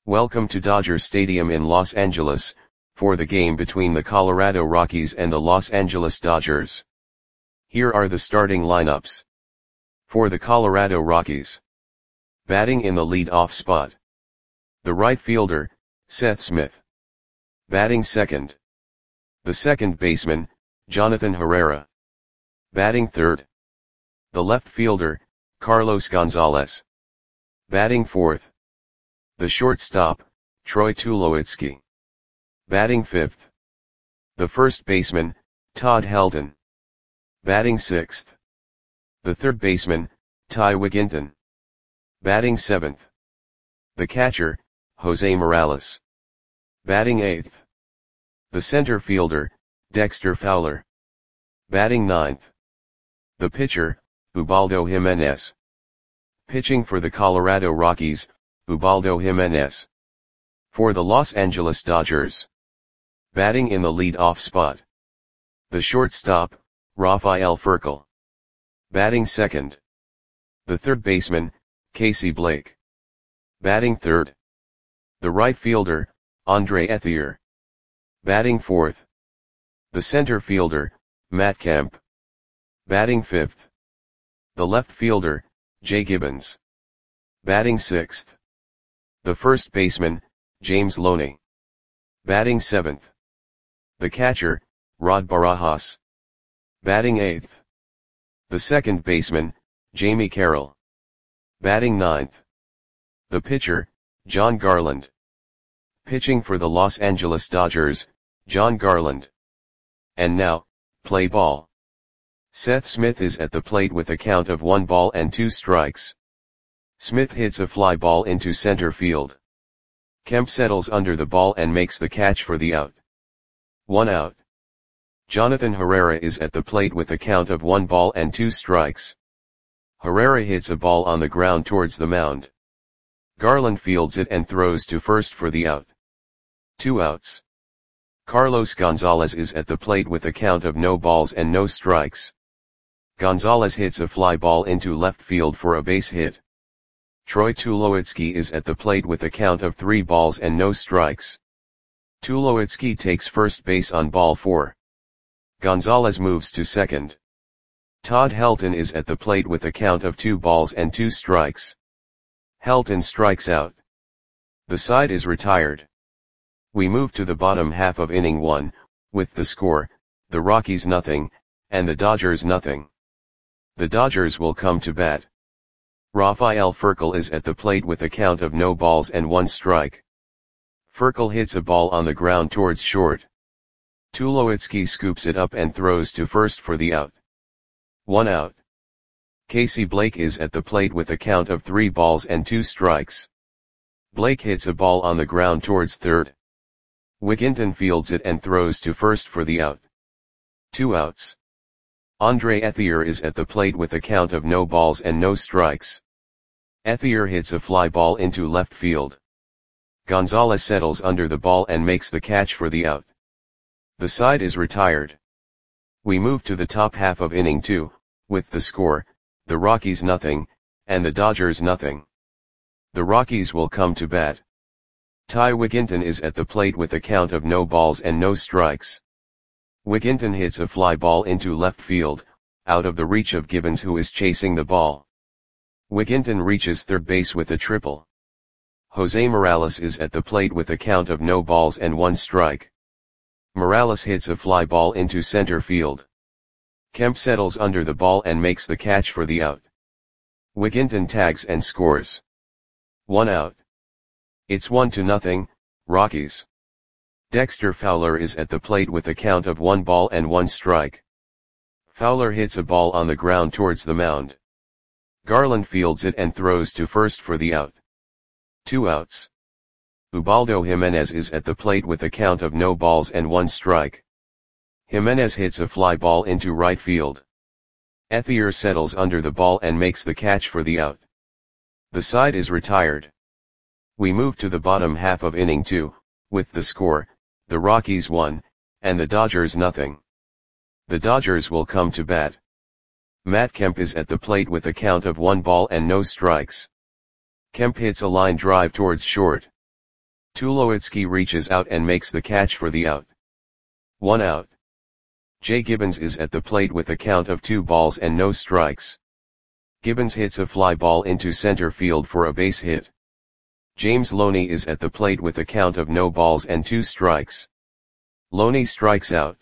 Welcome to Dodger Stadium in Los Angeles, for the game between the Colorado Rockies and the Los Angeles Dodgers. Here are the starting lineups. For the Colorado Rockies. Batting in the lead-off spot. The right fielder, Seth Smith. Batting second. The second baseman, Jonathan Herrera. Batting third. The left fielder, Carlos Gonzalez. Batting fourth. The shortstop, Troy Tulowitzki. Batting fifth. The first baseman, Todd Helton. Batting sixth. The third baseman, Ty Wigginton. Batting seventh. The catcher, Jose Morales. Batting eighth. The center fielder, Dexter Fowler. Batting ninth. The pitcher, Ubaldo Jimenez. Pitching for the Colorado Rockies, Ubaldo Jimenez. For the Los Angeles Dodgers. Batting in the lead-off spot. The shortstop, Rafael Furcal. Batting second. The third baseman, Casey Blake. Batting third. The right fielder, Andre Ethier. Batting fourth. The center fielder, Matt Kemp. Batting fifth. The left fielder, Jay Gibbons. Batting sixth. The first baseman, James Loney. Batting seventh. The catcher, Rod Barajas. Batting eighth. The second baseman, Jamie Carroll. Batting ninth. The pitcher, John Garland. Pitching for the Los Angeles Dodgers, John Garland. And now, play ball. Seth Smith is at the plate with a count of 1 ball and 2 strikes. Smith hits a fly ball into center field. Kemp settles under the ball and makes the catch for the out. 1 out. Jonathan Herrera is at the plate with a count of 1 ball and 2 strikes. Herrera hits a ball on the ground towards the mound. Garland fields it and throws to first for the out. 2 outs. Carlos Gonzalez is at the plate with a count of no balls and no strikes. Gonzalez hits a fly ball into left field for a base hit. Troy Tulowitzki is at the plate with a count of 3 balls and no strikes. Tulowitzki takes first base on ball 4. Gonzalez moves to second. Todd Helton is at the plate with a count of 2 balls and 2 strikes. Helton strikes out. The side is retired. We move to the bottom half of inning 1, with the score, the Rockies nothing, and the Dodgers nothing. The Dodgers will come to bat. Rafael Furcal is at the plate with a count of no balls and 1 strike. Furcal hits a ball on the ground towards short. Tulowitzki scoops it up and throws to first for the out. 1 out. Casey Blake is at the plate with a count of 3 balls and 2 strikes. Blake hits a ball on the ground towards third. Wigginton fields it and throws to first for the out. 2 outs. Andre Ethier is at the plate with a count of no balls and no strikes. Ethier hits a fly ball into left field. Gonzalez settles under the ball and makes the catch for the out. The side is retired. We move to the top half of inning 2, with the score, the Rockies nothing, and the Dodgers nothing. The Rockies will come to bat. Ty Wigginton is at the plate with a count of no balls and no strikes. Wigginton hits a fly ball into left field, out of the reach of Gibbons who is chasing the ball. Wigginton reaches third base with a triple. Jose Morales is at the plate with a count of no balls and 1 strike. Morales hits a fly ball into center field. Kemp settles under the ball and makes the catch for the out. Wigginton tags and scores. 1 out. It's 1-0, Rockies. Dexter Fowler is at the plate with a count of 1 ball and 1 strike. Fowler hits a ball on the ground towards the mound. Garland fields it and throws to first for the out. 2 outs. Ubaldo Jimenez is at the plate with a count of no balls and 1 strike. Jimenez hits a fly ball into right field. Ethier settles under the ball and makes the catch for the out. The side is retired. We move to the bottom half of inning 2, with the score, the Rockies 1, and the Dodgers nothing. The Dodgers will come to bat. Matt Kemp is at the plate with a count of 1 ball and no strikes. Kemp hits a line drive towards short. Tulowitzki reaches out and makes the catch for the out. 1 out. Jay Gibbons is at the plate with a count of 2 balls and no strikes. Gibbons hits a fly ball into center field for a base hit. James Loney is at the plate with a count of no balls and 2 strikes. Loney strikes out.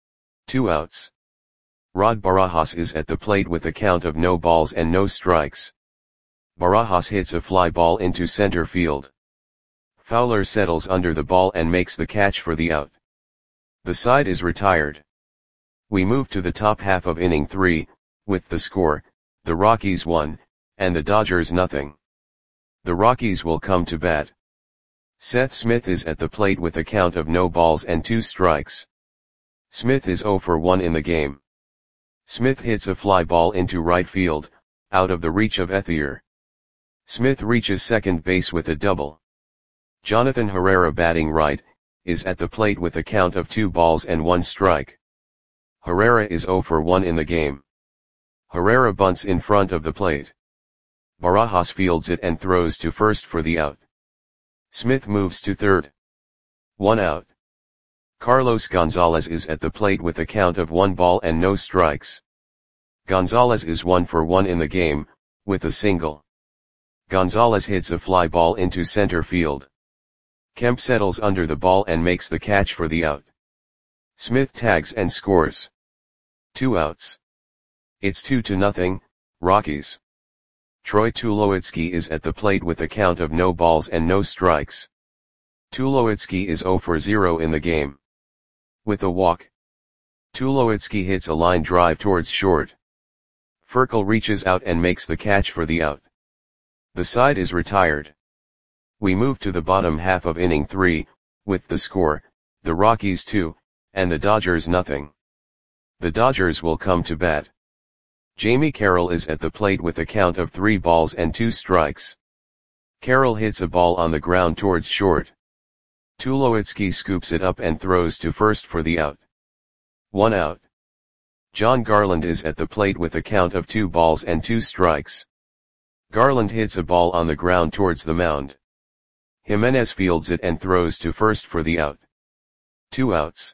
2 outs. Rod Barajas is at the plate with a count of no balls and no strikes. Barajas hits a fly ball into center field. Fowler settles under the ball and makes the catch for the out. The side is retired. We move to the top half of inning 3, with the score, the Rockies 1, and the Dodgers nothing. The Rockies will come to bat. Seth Smith is at the plate with a count of no balls and 2 strikes. Smith is 0 for 1 in the game. Smith hits a fly ball into right field, out of the reach of Ethier. Smith reaches second base with a double. Jonathan Herrera, batting right, is at the plate with a count of 2 balls and 1 strike. Herrera is 0 for 1 in the game. Herrera bunts in front of the plate. Barajas fields it and throws to first for the out. Smith moves to third. 1 out. Carlos Gonzalez is at the plate with a count of 1 ball and no strikes. Gonzalez is 1 for 1 in the game, with a single. Gonzalez hits a fly ball into center field. Kemp settles under the ball and makes the catch for the out. Smith tags and scores. 2 outs. It's 2-0, Rockies. Troy Tulowitzki is at the plate with a count of no balls and no strikes. Tulowitzki is 0 for 0 in the game. With a walk. Tulowitzki hits a line drive towards short. Furkel reaches out and makes the catch for the out. The side is retired. We move to the bottom half of inning 3, with the score, the Rockies 2, and the Dodgers nothing. The Dodgers will come to bat. Jamie Carroll is at the plate with a count of 3 balls and 2 strikes. Carroll hits a ball on the ground towards short. Tulowitzki scoops it up and throws to first for the out. 1 out. John Garland is at the plate with a count of 2 balls and 2 strikes. Garland hits a ball on the ground towards the mound. Jimenez fields it and throws to first for the out. 2 outs.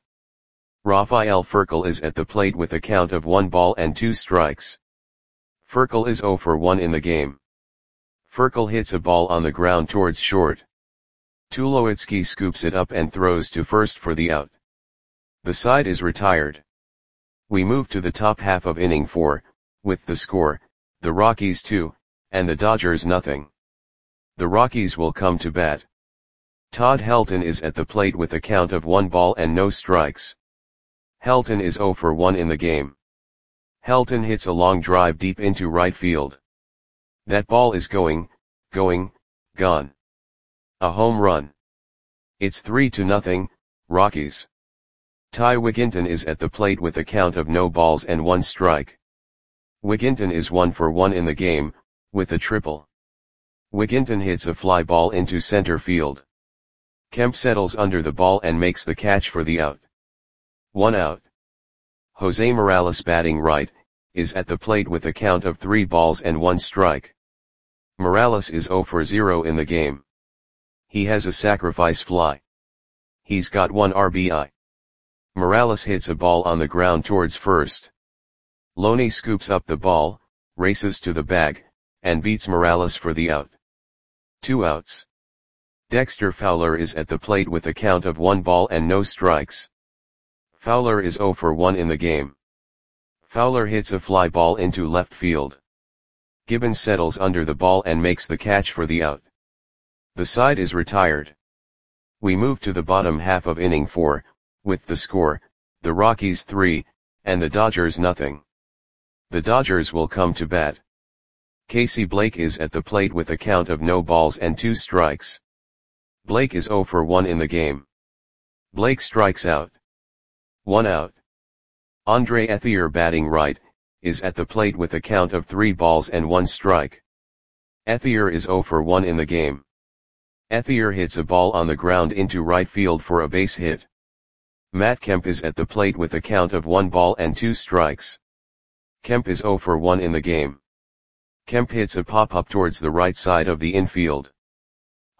Rafael Furkel is at the plate with a count of 1 ball and 2 strikes. Furkel is 0 for 1 in the game. Furkel hits a ball on the ground towards short. Tulowitzki scoops it up and throws to first for the out. The side is retired. We move to the top half of inning 4, with the score, the Rockies 2, and the Dodgers nothing. The Rockies will come to bat. Todd Helton is at the plate with a count of 1 ball and no strikes. Helton is 0 for 1 in the game. Helton hits a long drive deep into right field. That ball is gone. A home run. It's 3-0, Rockies. Ty Wigginton is at the plate with a count of no balls and 1 strike. Wigginton is 1 for 1 in the game, with a triple. Wigginton hits a fly ball into center field. Kemp settles under the ball and makes the catch for the out. 1 out. Jose Morales, batting right, is at the plate with a count of 3 balls and 1 strike. Morales is 0 for 0 in the game. He has a sacrifice fly. He's got 1 RBI. Morales hits a ball on the ground towards first. Loney scoops up the ball, races to the bag, and beats Morales for the out. 2 outs. Dexter Fowler is at the plate with a count of 1 ball and no strikes. Fowler is 0 for 1 in the game. Fowler hits a fly ball into left field. Gibbons settles under the ball and makes the catch for the out. The side is retired. We move to the bottom half of inning 4, with the score, the Rockies 3, and the Dodgers nothing. The Dodgers will come to bat. Casey Blake is at the plate with a count of no balls and 2 strikes. Blake is 0 for 1 in the game. Blake strikes out. 1 out. Andre Ethier, batting right, is at the plate with a count of 3 balls and 1 strike. Ethier is 0 for 1 in the game. Ethier hits a ball on the ground into right field for a base hit. Matt Kemp is at the plate with a count of 1 ball and 2 strikes. Kemp is 0 for 1 in the game. Kemp hits a pop-up towards the right side of the infield.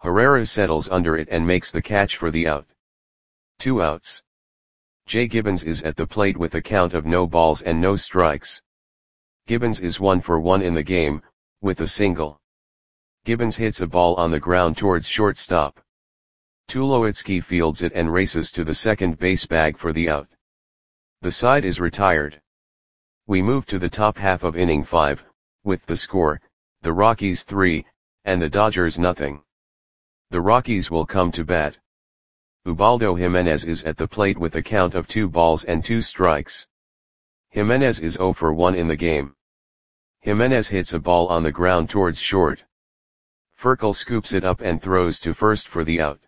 Herrera settles under it and makes the catch for the out. 2 outs. Jay Gibbons is at the plate with a count of no balls and no strikes. Gibbons is 1 for 1 in the game, with a single. Gibbons hits a ball on the ground towards shortstop. Tulowitzki fields it and races to the second base bag for the out. The side is retired. We move to the top half of inning 5, with the score, the Rockies 3, and the Dodgers nothing. The Rockies will come to bat. Ubaldo Jimenez is at the plate with a count of 2 balls and 2 strikes. Jimenez is 0 for 1 in the game. Jimenez hits a ball on the ground towards short. Furcal scoops it up and throws to first for the out.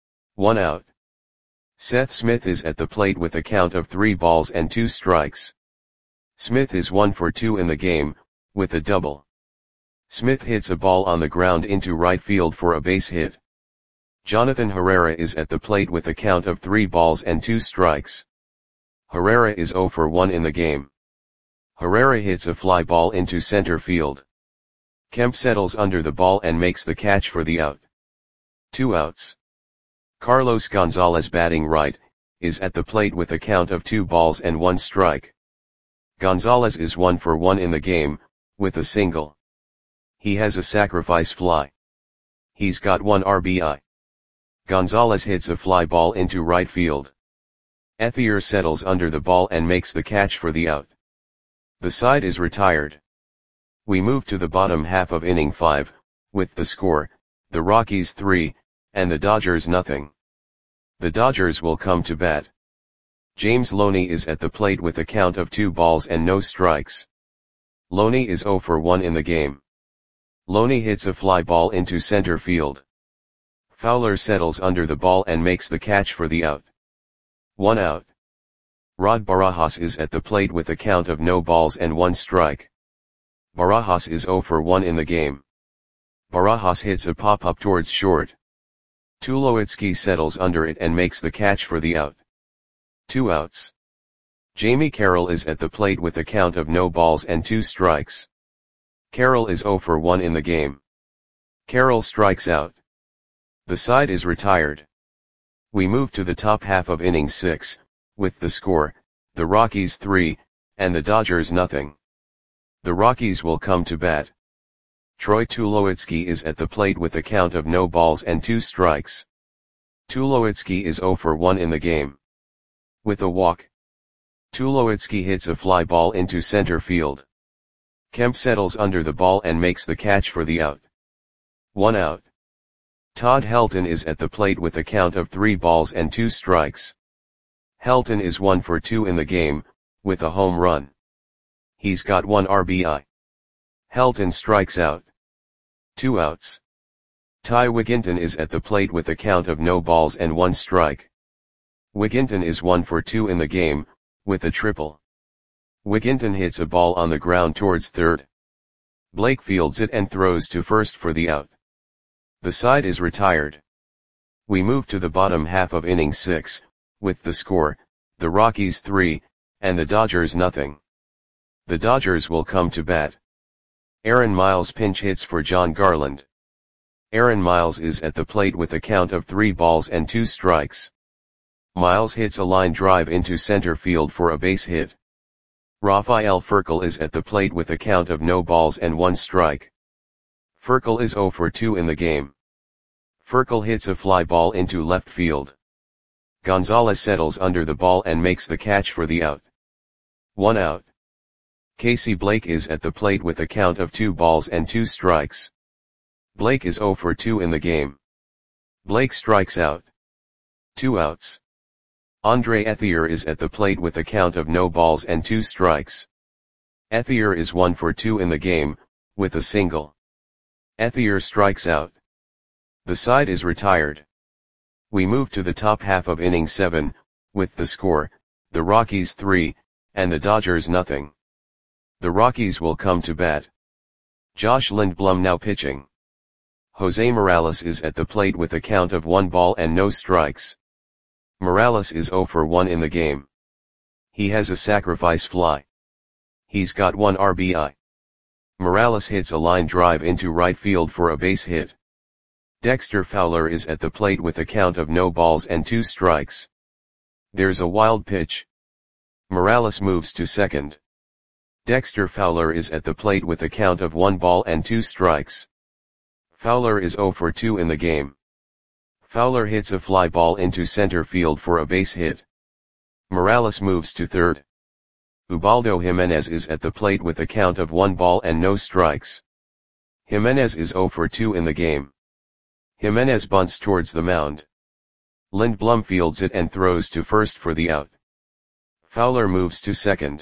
1 out. Seth Smith is at the plate with a count of 3 balls and 2 strikes. Smith is 1 for 2 in the game, with a double. Smith hits a ball on the ground into right field for a base hit. Jonathan Herrera is at the plate with a count of 3 balls and 2 strikes. Herrera is 0 for 1 in the game. Herrera hits a fly ball into center field. Kemp settles under the ball and makes the catch for the out. 2 outs. Carlos Gonzalez, batting right, is at the plate with a count of 2 balls and 1 strike. Gonzalez is 1 for 1 in the game, with a single. He has a sacrifice fly. He's got 1 RBI. Gonzalez hits a fly ball into right field. Ethier settles under the ball and makes the catch for the out. The side is retired. We move to the bottom half of inning 5, with the score, the Rockies 3, and the Dodgers nothing. The Dodgers will come to bat. James Loney is at the plate with a count of 2 balls and no strikes. Loney is 0 for 1 in the game. Loney hits a fly ball into center field. Fowler settles under the ball and makes the catch for the out. 1 out. Rod Barajas is at the plate with a count of no balls and 1 strike. Barajas is 0 for 1 in the game. Barajas hits a pop-up towards short. Tulowitzki settles under it and makes the catch for the out. 2 outs. Jamie Carroll is at the plate with a count of no balls and 2 strikes. Carroll is 0 for 1 in the game. Carroll strikes out. The side is retired. We move to the top half of inning 6, with the score, the Rockies 3, and the Dodgers nothing. The Rockies will come to bat. Troy Tulowitzki is at the plate with a count of no balls and 2 strikes. Tulowitzki is 0 for 1 in the game. With a walk. Tulowitzki hits a fly ball into center field. Kemp settles under the ball and makes the catch for the out. 1 out. Todd Helton is at the plate with a count of 3 balls and 2 strikes. Helton is 1 for 2 in the game, with a home run. He's got 1 RBI. Helton strikes out. 2 outs. Ty Wigginton is at the plate with a count of no balls and 1 strike. Wigginton is 1 for 2 in the game, with a triple. Wigginton hits a ball on the ground towards third. Blake fields it and throws to first for the out. The side is retired. We move to the bottom half of inning 6, with the score, the Rockies 3, and the Dodgers nothing. The Dodgers will come to bat. Aaron Miles pinch hits for John Garland. Aaron Miles is at the plate with a count of 3 balls and 2 strikes. Miles hits a line drive into center field for a base hit. Rafael Furcal is at the plate with a count of no balls and 1 strike. Furcal is 0 for 2 in the game. Furcal hits a fly ball into left field. Gonzalez settles under the ball and makes the catch for the out. 1 out. Casey Blake is at the plate with a count of 2 balls and 2 strikes. Blake is 0 for 2 in the game. Blake strikes out. 2 outs. Andre Ethier is at the plate with a count of no balls and 2 strikes. Ethier is 1 for 2 in the game, with a single. Ethier strikes out. The side is retired. We move to the top half of inning 7, with the score, the Rockies 3, and the Dodgers nothing. The Rockies will come to bat. Josh Lindblom now pitching. Jose Morales is at the plate with a count of 1 ball and no strikes. Morales is 0 for 1 in the game. He has a sacrifice fly. He's got 1 RBI. Morales hits a line drive into right field for a base hit. Dexter Fowler is at the plate with a count of no balls and 2 strikes. There's a wild pitch. Morales moves to second. Dexter Fowler is at the plate with a count of 1 ball and 2 strikes. Fowler is 0 for 2 in the game. Fowler hits a fly ball into center field for a base hit. Morales moves to third. Ubaldo Jimenez is at the plate with a count of 1 ball and no strikes. Jimenez is 0 for 2 in the game. Jimenez bunts towards the mound. Lindblom fields it and throws to first for the out. Fowler moves to second.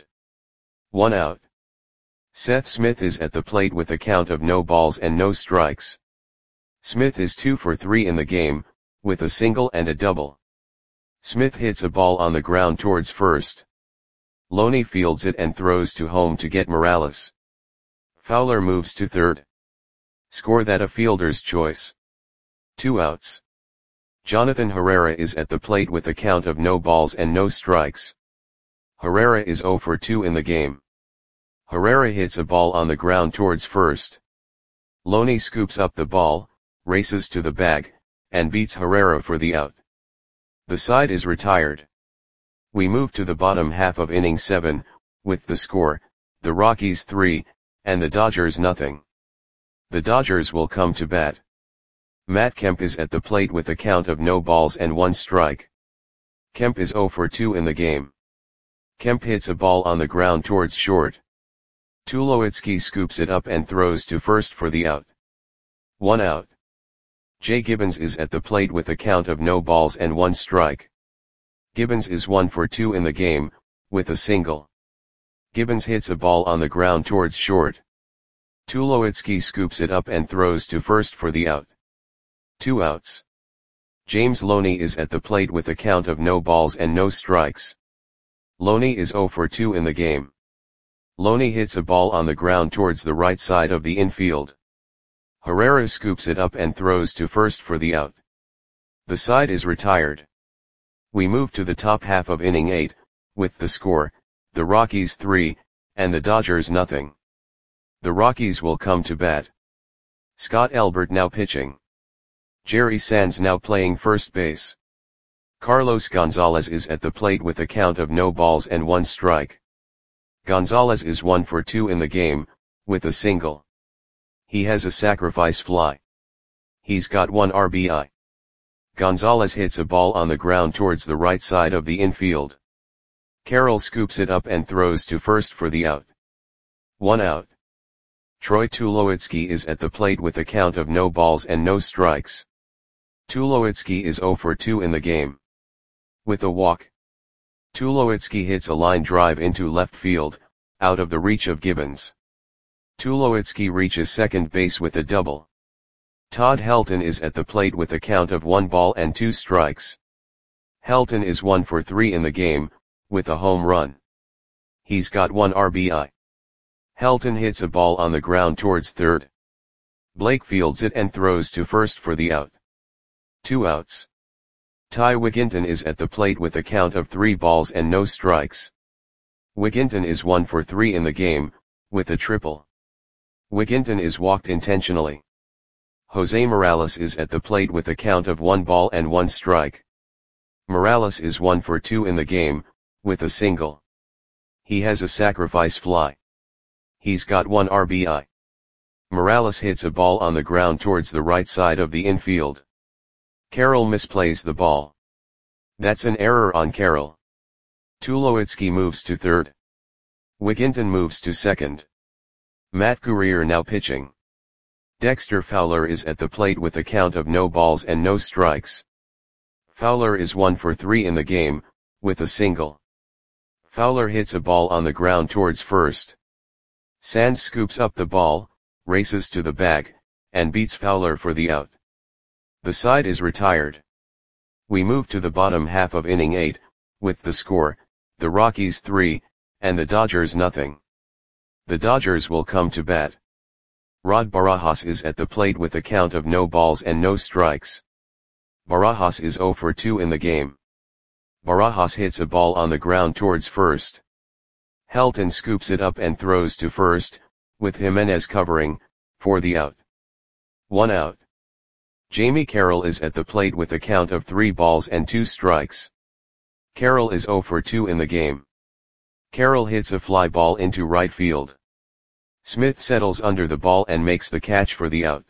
1 out. Seth Smith is at the plate with a count of no balls and no strikes. Smith is 2 for 3 in the game, with a single and a double. Smith hits a ball on the ground towards first. Loney fields it and throws to home to get Morales. Fowler moves to third. Score that a fielder's choice. 2 outs. Jonathan Herrera is at the plate with a count of no balls and no strikes. Herrera is 0 for 2 in the game. Herrera hits a ball on the ground towards first. Loney scoops up the ball, races to the bag, and beats Herrera for the out. The side is retired. We move to the bottom half of inning 7, with the score, the Rockies 3, and the Dodgers nothing. The Dodgers will come to bat. Matt Kemp is at the plate with a count of no balls and 1 strike. Kemp is 0 for 2 in the game. Kemp hits a ball on the ground towards short. Tulowitzki scoops it up and throws to first for the out. 1 out. Jay Gibbons is at the plate with a count of no balls and 1 strike. Gibbons is 1 for 2 in the game, with a single. Gibbons hits a ball on the ground towards short. Tulowitzki scoops it up and throws to first for the out. 2 outs. James Loney is at the plate with a count of no balls and no strikes. Loney is 0 for 2 in the game. Loney hits a ball on the ground towards the right side of the infield. Herrera scoops it up and throws to first for the out. The side is retired. We move to the top half of inning 8, with the score, the Rockies 3, and the Dodgers nothing. The Rockies will come to bat. Scott Elbert now pitching. Jerry Sands now playing first base. Carlos Gonzalez is at the plate with a count of no balls and 1 strike. Gonzalez is 1 for 2 in the game, with a single. He has a sacrifice fly. He's got 1 RBI. Gonzalez hits a ball on the ground towards the right side of the infield. Carroll scoops it up and throws to first for the out. 1 out. Troy Tulowitzki is at the plate with a count of no balls and no strikes. Tulowitzki is 0 for 2 in the game. With a walk. Tulowitzki hits a line drive into left field, out of the reach of Gibbons. Tulowitzki reaches second base with a double. Todd Helton is at the plate with a count of 1 ball and 2 strikes. Helton is 1 for 3 in the game, with a home run. He's got 1 RBI. Helton hits a ball on the ground towards third. Blake fields it and throws to first for the out. 2 outs. Ty Wigginton is at the plate with a count of 3 balls and no strikes. Wigginton is 1 for 3 in the game, with a triple. Wigginton is walked intentionally. Jose Morales is at the plate with a count of 1 ball and 1 strike. Morales is 1 for 2 in the game, with a single. He has a sacrifice fly. He's got 1 RBI. Morales hits a ball on the ground towards the right side of the infield. Carroll misplays the ball. That's an error on Carroll. Tulowitzki moves to third. Wigginton moves to second. Matt Guerrier now pitching. Dexter Fowler is at the plate with a count of no balls and no strikes. Fowler is 1 for 3 in the game, with a single. Fowler hits a ball on the ground towards first. Sands scoops up the ball, races to the bag, and beats Fowler for the out. The side is retired. We move to the bottom half of inning 8, with the score, the Rockies 3, and the Dodgers nothing. The Dodgers will come to bat. Rod Barajas is at the plate with a count of no balls and no strikes. Barajas is 0 for 2 in the game. Barajas hits a ball on the ground towards first. Helton scoops it up and throws to first, with Jimenez covering, for the out. 1 out. Jamie Carroll is at the plate with a count of 3 balls and 2 strikes. Carroll is 0 for 2 in the game. Carroll hits a fly ball into right field. Smith settles under the ball and makes the catch for the out.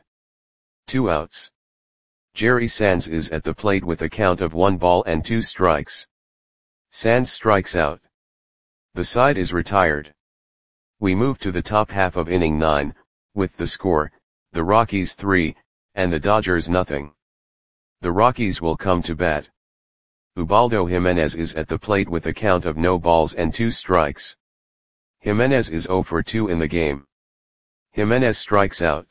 2 outs. Jerry Sands is at the plate with a count of 1 ball and 2 strikes. Sands strikes out. The side is retired. We move to the top half of inning 9, with the score, the Rockies 3, and the Dodgers nothing. The Rockies will come to bat. Ubaldo Jimenez is at the plate with a count of no balls and 2 strikes. Jimenez is 0 for 2 in the game. Jimenez strikes out.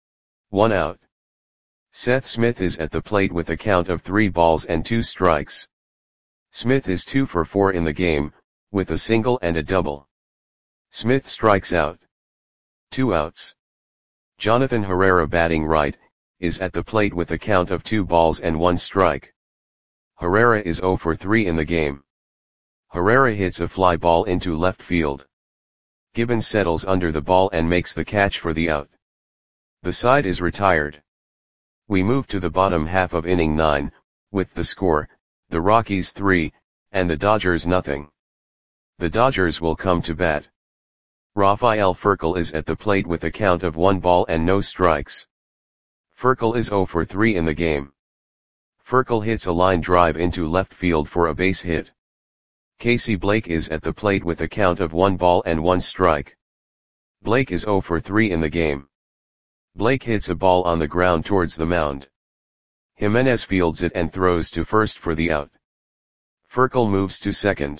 1 out. Seth Smith is at the plate with a count of 3 balls and 2 strikes. Smith is 2 for 4 in the game, with a single and a double. Smith strikes out. 2 outs. Jonathan Herrera, batting right, is at the plate with a count of 2 balls and 1 strike. Herrera is 0 for 3 in the game. Herrera hits a fly ball into left field. Gibbons settles under the ball and makes the catch for the out. The side is retired. We move to the bottom half of inning 9, with the score, the Rockies 3, and the Dodgers nothing. The Dodgers will come to bat. Rafael Furcal is at the plate with a count of 1 ball and no strikes. Furcal is 0 for 3 in the game. Furcal hits a line drive into left field for a base hit. Casey Blake is at the plate with a count of 1 ball and 1 strike. Blake is 0 for 3 in the game. Blake hits a ball on the ground towards the mound. Jimenez fields it and throws to first for the out. Furcal moves to second.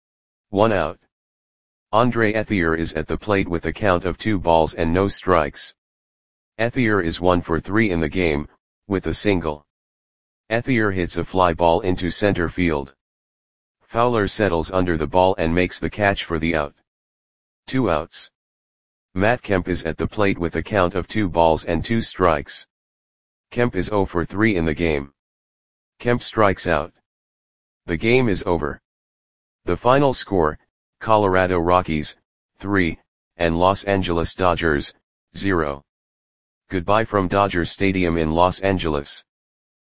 1 out. Andre Ethier is at the plate with a count of 2 balls and no strikes. Ethier is 1 for 3 in the game, with a single. Ethier hits a fly ball into center field. Fowler settles under the ball and makes the catch for the out. 2 outs. Matt Kemp is at the plate with a count of 2 balls and 2 strikes. Kemp is 0 for 3 in the game. Kemp strikes out. The game is over. The final score, Colorado Rockies, 3, and Los Angeles Dodgers, 0. Goodbye from Dodger Stadium in Los Angeles.